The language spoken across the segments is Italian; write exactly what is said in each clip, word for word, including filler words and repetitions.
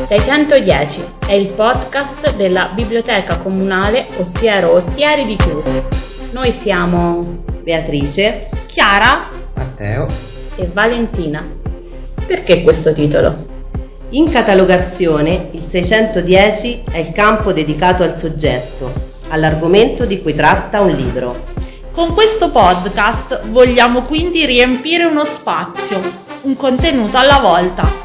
seicentodieci è il podcast della Biblioteca Comunale Oziero Ozieri di Chius. Noi siamo Beatrice, Chiara, Matteo e Valentina. Perché questo titolo? In catalogazione il seicentodieci è il campo dedicato al soggetto, all'argomento di cui tratta un libro. Con questo podcast vogliamo quindi riempire uno spazio, un contenuto alla volta.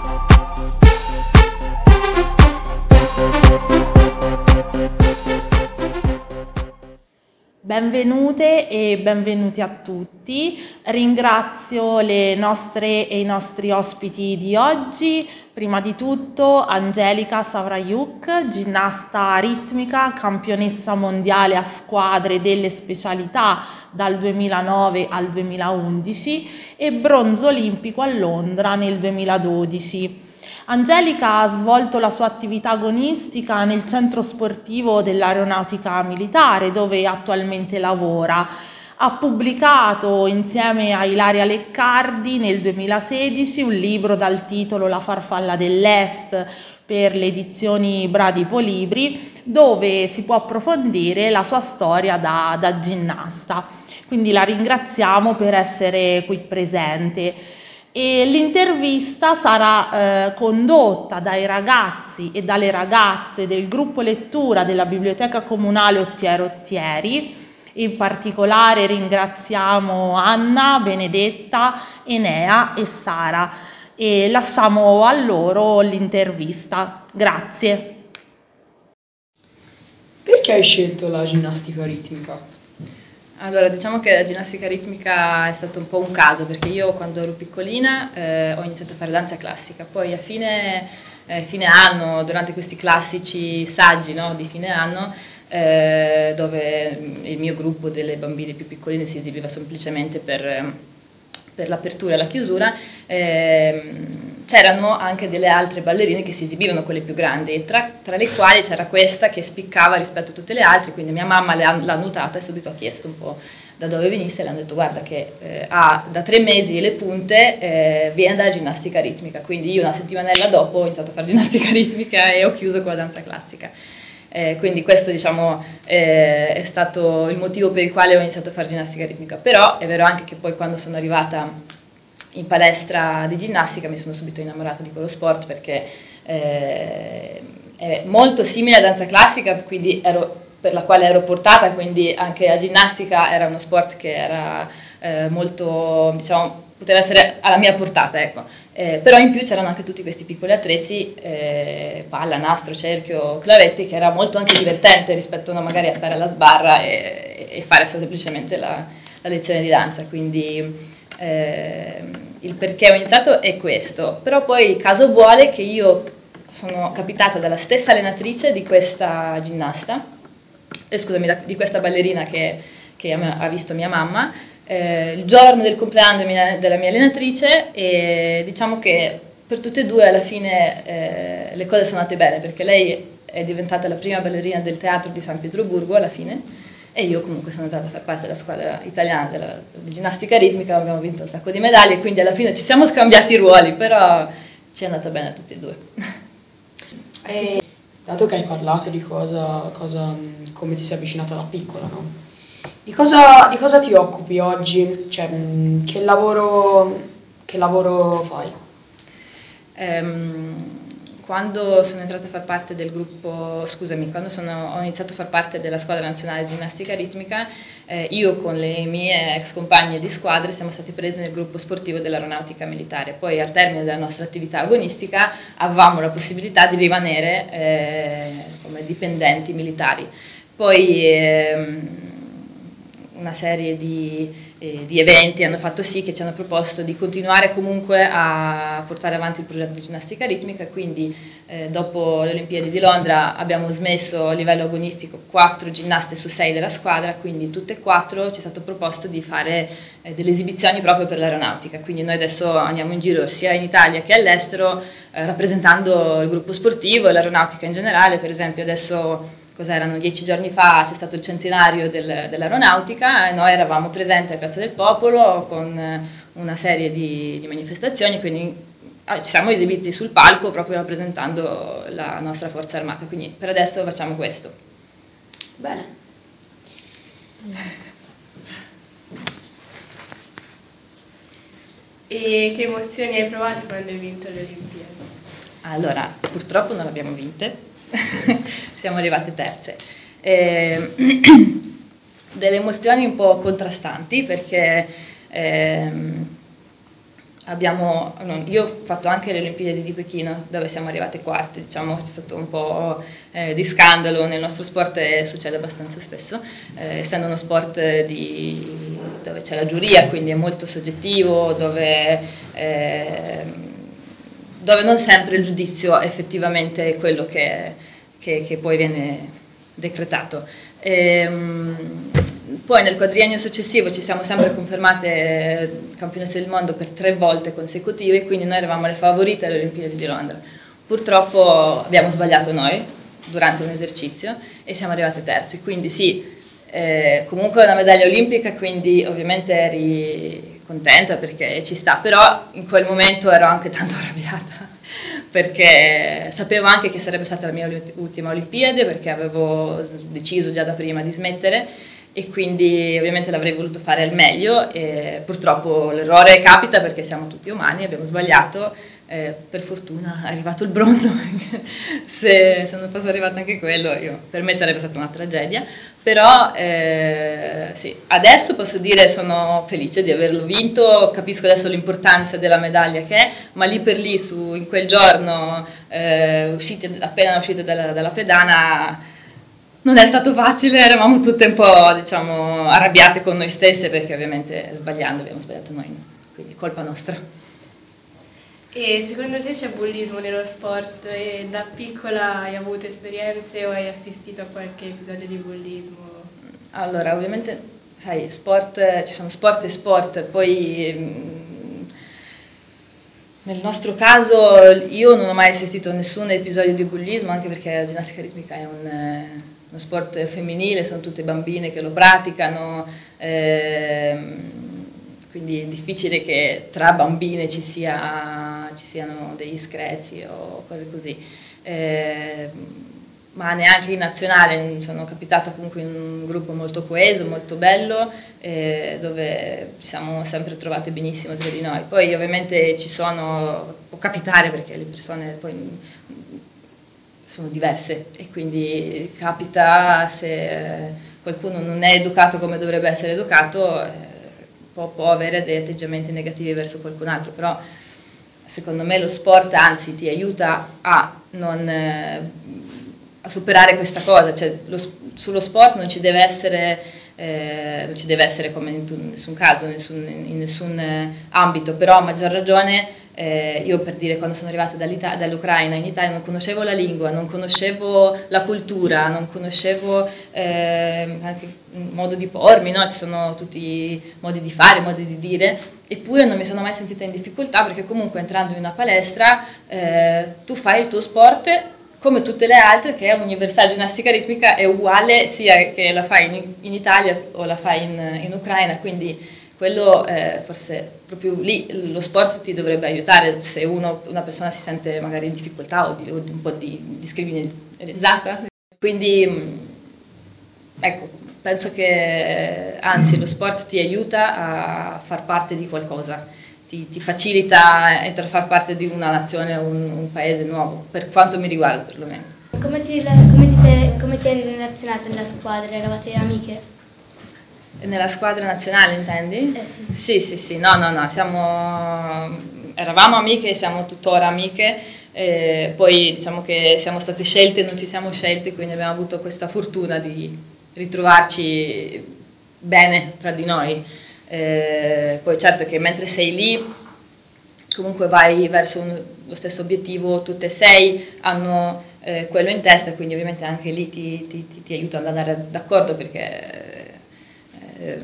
Benvenute e benvenuti a tutti. Ringrazio le nostre e i nostri ospiti di oggi. Prima di tutto Angelica Savraiuk, ginnasta ritmica, campionessa mondiale a squadre delle specialità dal duemilanove al duemilaundici e bronzo olimpico a Londra nel duemiladodici. Angelica ha svolto la sua attività agonistica nel centro sportivo dell'Aeronautica Militare, dove attualmente lavora. Ha pubblicato insieme a Ilaria Leccardi nel duemilasedici un libro dal titolo La farfalla dell'Est per le edizioni Bradipo Libri, dove si può approfondire la sua storia da, da ginnasta. Quindi la ringraziamo per essere qui presente. E l'intervista sarà eh, condotta dai ragazzi e dalle ragazze del gruppo lettura della Biblioteca Comunale Oziero Ozieri. In particolare ringraziamo Anna, Benedetta, Enea e Sara e lasciamo a loro l'intervista. Grazie. Perché hai scelto la ginnastica ritmica? Allora, diciamo che la ginnastica ritmica è stato un po' un caso, perché io quando ero piccolina eh, ho iniziato a fare danza classica, poi a fine, eh, fine anno, durante questi classici saggi, no, di fine anno, eh, dove il mio gruppo delle bambine più piccoline si esibiva semplicemente per, per l'apertura e la chiusura, eh, c'erano anche delle altre ballerine che si esibivano, quelle più grandi, e tra, tra le quali c'era questa che spiccava rispetto a tutte le altre, quindi mia mamma l'ha, l'ha notata e subito ha chiesto un po' da dove venisse e le hanno detto guarda che eh, ha da tre mesi le punte, eh, viene dalla ginnastica ritmica, quindi io una settimanella dopo ho iniziato a fare ginnastica ritmica e ho chiuso con la danza classica. Eh, quindi questo diciamo eh, è stato il motivo per il quale ho iniziato a fare ginnastica ritmica, però è vero anche che poi quando sono arrivata in palestra di ginnastica mi sono subito innamorata di quello sport perché eh, è molto simile alla danza classica, quindi ero, per la quale ero portata, quindi anche la ginnastica era uno sport che era eh, molto, diciamo, poteva essere alla mia portata, ecco. Eh, però in più c'erano anche tutti questi piccoli attrezzi, eh, palla, nastro, cerchio, clavetti, che era molto anche divertente rispetto a magari a stare alla sbarra e, e fare semplicemente la, la lezione di danza, quindi Eh, il perché ho iniziato è questo. Però poi il caso vuole che io sono capitata dalla stessa allenatrice di questa ginnasta, eh, scusami, di questa ballerina che, che ha visto mia mamma eh, il giorno del compleanno della mia allenatrice, e diciamo che per tutte e due alla fine eh, le cose sono andate bene, perché lei è diventata la prima ballerina del teatro di San Pietroburgo alla fine, e io comunque sono andata a far parte della squadra italiana della, di ginnastica ritmica, abbiamo vinto un sacco di medaglie, quindi alla fine ci siamo scambiati i ruoli, però ci è andata bene a tutti e due. E, dato che hai parlato di cosa, cosa, come ti sei avvicinata da piccola, no? Di cosa, di cosa ti occupi oggi? Cioè, che lavoro, che lavoro fai? Um, Quando sono entrata a far parte del gruppo, scusami, quando sono, ho iniziato a far parte della squadra nazionale di ginnastica ritmica, eh, io con le mie ex compagne di squadra siamo stati presi nel gruppo sportivo dell'Aeronautica Militare. Poi al termine della nostra attività agonistica avevamo la possibilità di rimanere eh, come dipendenti militari. Poi ehm, una serie di, eh, di eventi hanno fatto sì che ci hanno proposto di continuare comunque a portare avanti il progetto di ginnastica ritmica, quindi eh, dopo le Olimpiadi di Londra abbiamo smesso a livello agonistico quattro ginnaste su sei della squadra, quindi tutte e quattro ci è stato proposto di fare eh, delle esibizioni proprio per l'aeronautica, quindi noi adesso andiamo in giro sia in Italia che all'estero eh, rappresentando il gruppo sportivo e l'aeronautica in generale. Per esempio adesso cos'erano, dieci giorni fa c'è stato il centenario del, dell'aeronautica e noi eravamo presenti a Piazza del Popolo con una serie di, di manifestazioni, quindi ci siamo esibiti sul palco proprio rappresentando la nostra forza armata, quindi per adesso facciamo questo. Bene. E che emozioni hai provato quando hai vinto le Olimpiadi? Allora, purtroppo non abbiamo vinte, siamo arrivate terze. Eh, delle emozioni un po' contrastanti perché ehm, abbiamo, io ho fatto anche le Olimpiadi di Pechino dove siamo arrivate quarte, diciamo c'è stato un po' eh, di scandalo nel nostro sport e succede abbastanza spesso, eh, essendo uno sport di, dove c'è la giuria, quindi è molto soggettivo, dove... Eh, dove non sempre il giudizio è effettivamente quello che, che, che poi viene decretato. Ehm, poi nel quadriennio successivo ci siamo sempre confermate campionesse del mondo per tre volte consecutive, quindi noi eravamo le favorite alle Olimpiadi di Londra. Purtroppo abbiamo sbagliato noi durante un esercizio e siamo arrivate terze, quindi sì, eh, comunque una medaglia olimpica, quindi ovviamente eri contenta perché ci sta, però in quel momento ero anche tanto arrabbiata perché sapevo anche che sarebbe stata la mia ultima Olimpiade, perché avevo deciso già da prima di smettere e quindi ovviamente l'avrei voluto fare al meglio e purtroppo l'errore capita perché siamo tutti umani, abbiamo sbagliato, eh, per fortuna è arrivato il bronzo perché se, se non fosse arrivato anche quello io, per me sarebbe stata una tragedia. Però eh, sì, adesso posso dire sono felice di averlo vinto, capisco adesso l'importanza della medaglia che è, ma lì per lì, su, in quel giorno, eh, uscite, appena uscite dalla, dalla pedana, non è stato facile, eravamo tutte un po', diciamo, arrabbiate con noi stesse perché ovviamente sbagliando abbiamo sbagliato noi, quindi colpa nostra. E secondo te c'è bullismo nello sport e da piccola hai avuto esperienze o hai assistito a qualche episodio di bullismo? Allora, ovviamente, sai, sport, ci sono sport e sport, poi mh, nel nostro caso io non ho mai assistito a nessun episodio di bullismo, anche perché la ginnastica ritmica è un, eh, uno sport femminile, sono tutte bambine che lo praticano, ehm, quindi è difficile che tra bambine ci, sia, ci siano degli screzi o cose così, eh, ma neanche in nazionale, sono capitata comunque in un gruppo molto coeso, molto bello, eh, dove ci siamo sempre trovate benissimo tra di noi. Poi ovviamente ci sono, può capitare perché le persone poi sono diverse e quindi capita se qualcuno non è educato come dovrebbe essere educato, eh, Può, può avere dei atteggiamenti negativi verso qualcun altro, però secondo me lo sport anzi ti aiuta a, non, eh, a superare questa cosa, cioè lo, sullo sport non ci deve essere, eh, non ci deve essere come in, in nessun caso, nessun, in nessun eh, ambito, però a maggior ragione eh, io per dire quando sono arrivata dall'Ucraina in Italia non conoscevo la lingua, non conoscevo la cultura, non conoscevo eh, anche il modo di pormi, no? Ci sono tutti modi di fare, modi di dire, eppure non mi sono mai sentita in difficoltà perché comunque entrando in una palestra eh, tu fai il tuo sport come tutte le altre, che è universale, ginnastica ritmica è uguale sia che la fai in, in Italia o la fai in, in Ucraina, quindi quello eh, forse proprio lì lo sport ti dovrebbe aiutare se uno, una persona si sente magari in difficoltà o, di, o di un po' di discriminata. Quindi ecco, penso che anzi lo sport ti aiuta a far parte di qualcosa, ti, ti facilita a far parte di una nazione o un, un paese nuovo, per quanto mi riguarda perlomeno. Come ti, come ti, sei, come ti eri relazionata nella squadra? Eravate amiche? Nella squadra nazionale intendi? Eh sì. Sì, sì, sì, no, no, no, siamo, eravamo amiche e siamo tuttora amiche, eh, poi diciamo che siamo state scelte, non ci siamo scelte, quindi abbiamo avuto questa fortuna di ritrovarci bene tra di noi. Eh, poi certo che mentre sei lì, comunque vai verso un, lo stesso obiettivo, tutte e sei hanno eh, quello in testa, quindi ovviamente anche lì ti, ti, ti, ti aiuta ad andare d'accordo perché eh,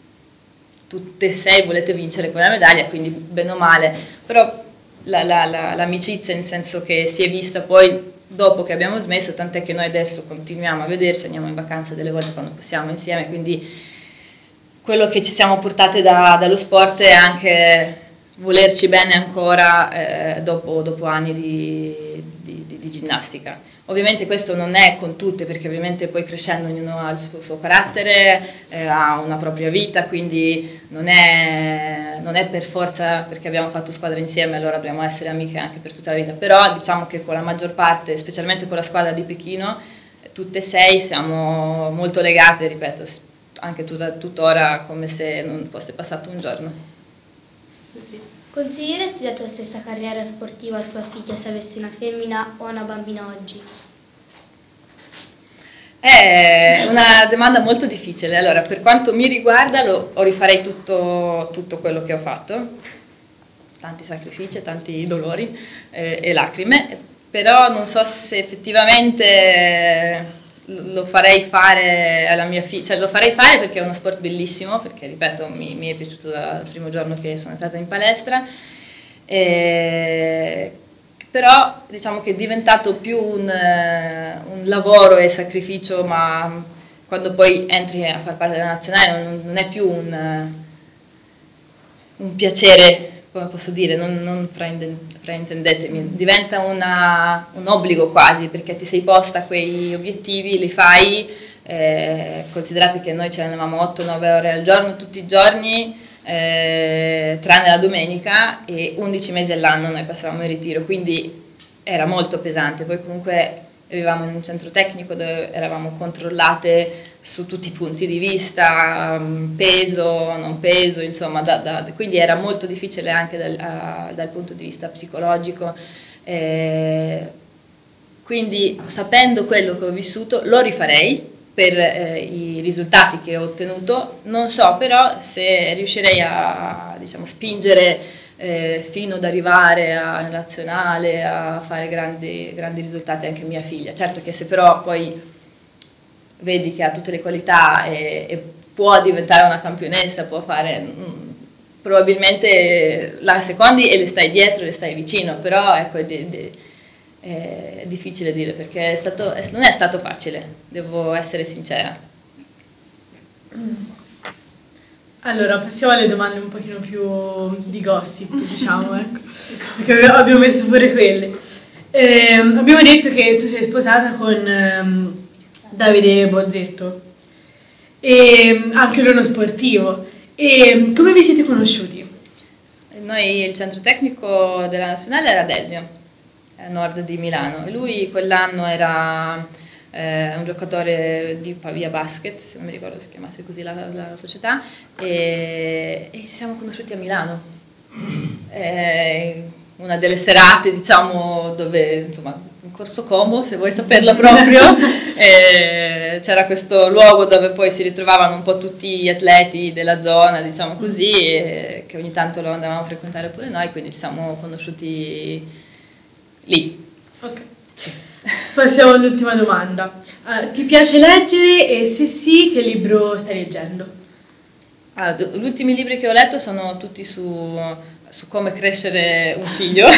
tutte e sei volete vincere quella medaglia, quindi bene o male, però la, la, la, l'amicizia in senso che si è vista poi dopo che abbiamo smesso, tant'è che noi adesso continuiamo a vederci, andiamo in vacanza delle volte quando possiamo insieme, quindi quello che ci siamo portate da, dallo sport è anche volerci bene ancora eh, dopo, dopo anni di, di, di, di ginnastica. Ovviamente questo non è con tutte, perché ovviamente poi crescendo ognuno ha il suo, suo carattere, eh, ha una propria vita, quindi non è, non è per forza perché abbiamo fatto squadra insieme allora dobbiamo essere amiche anche per tutta la vita, però diciamo che con la maggior parte, specialmente con la squadra di Pechino, tutte e sei siamo molto legate, ripeto, anche tut- tuttora come se non fosse passato un giorno. Consiglieresti la tua stessa carriera sportiva a tua figlia se avessi una femmina o una bambina oggi? È una domanda molto difficile. Allora, per quanto mi riguarda, lo, lo rifarei tutto, tutto quello che ho fatto, tanti sacrifici, tanti dolori eh, e lacrime, però non so se effettivamente lo farei fare alla mia figlia, cioè lo farei fare perché è uno sport bellissimo, perché ripeto mi, mi è piaciuto dal primo giorno che sono entrata in palestra, eh, però diciamo che è diventato più un, un lavoro e sacrificio, ma quando poi entri a far parte della nazionale non, non è più un, un piacere, come posso dire, non, non fraintendetemi, diventa una, un obbligo quasi, perché ti sei posta quei obiettivi, li fai, eh, considerate che noi ce ne avevamo otto nove ore al giorno, tutti i giorni, eh, tranne la domenica, e undici mesi all'anno noi passavamo in ritiro, quindi era molto pesante. Poi comunque vivevamo in un centro tecnico dove eravamo controllate su tutti i punti di vista, peso, non peso, insomma, da, da, quindi era molto difficile anche dal, a, dal punto di vista psicologico, eh, quindi sapendo quello che ho vissuto lo rifarei per eh, i risultati che ho ottenuto. Non so però se riuscirei a, diciamo, spingere Eh, fino ad arrivare a nazionale, a fare grandi, grandi risultati anche mia figlia. Certo che se però poi vedi che ha tutte le qualità e, e può diventare una campionessa, può fare mh, probabilmente la secondi e le stai dietro, le stai vicino, però ecco è, di, di, è difficile dire, perché è stato, è, non è stato facile, devo essere sincera. Allora, passiamo alle domande un pochino più di gossip, diciamo, ecco, perché abbiamo messo pure quelle. Eh, abbiamo detto che tu sei sposata con ehm, Davide Bozzetto, e anche lui è uno sportivo. E come vi siete conosciuti? Noi, il centro tecnico della nazionale era Delmio, a nord di Milano, e lui quell'anno era eh, un giocatore di Pavia Basket, se non mi ricordo si chiamasse così la, la società, e, e ci siamo conosciuti a Milano. Eh, una delle serate, diciamo, dove, insomma, in Corso Como, se vuoi saperla proprio, eh, c'era questo luogo dove poi si ritrovavano un po' tutti gli atleti della zona, diciamo così, e che ogni tanto lo andavamo a frequentare pure noi, quindi ci siamo conosciuti lì. Ok. Passiamo all'ultima domanda. Uh, ti piace leggere, e se sì, che libro stai leggendo? Allora, gli ultimi libri che ho letto sono tutti su, su come crescere un figlio,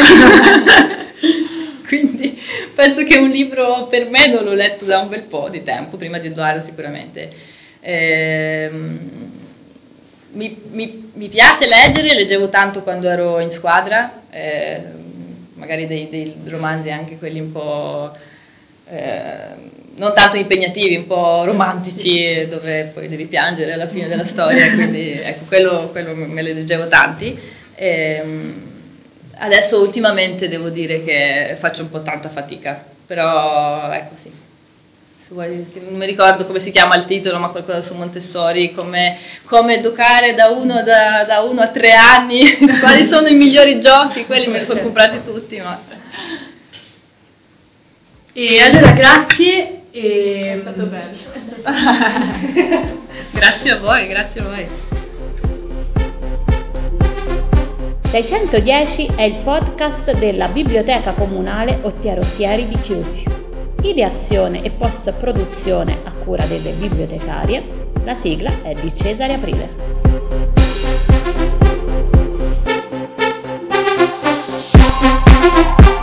quindi penso che un libro per me non l'ho letto da un bel po' di tempo, prima di Edoardo sicuramente. Ehm, mi, mi, mi piace leggere, leggevo tanto quando ero in squadra, eh, magari dei, dei romanzi anche quelli un po' eh, non tanto impegnativi, un po' romantici, dove poi devi piangere alla fine della storia, quindi ecco, quello, quello me li leggevo tanti. E adesso ultimamente devo dire che faccio un po' tanta fatica, però ecco sì, se vuoi, non mi ricordo come si chiama il titolo, ma qualcosa su Montessori, come, come educare da uno, da, da uno a tre anni, quali sono i migliori giochi, quelli me li sono comprati tutti, ma... E allora grazie. E... È stato bello. Grazie a voi, grazie a voi. seicentodieci è il podcast della Biblioteca Comunale Ottiero Ostieri di Chiusi. Ideazione e post-produzione a cura delle bibliotecarie. La sigla è di Cesare Aprile.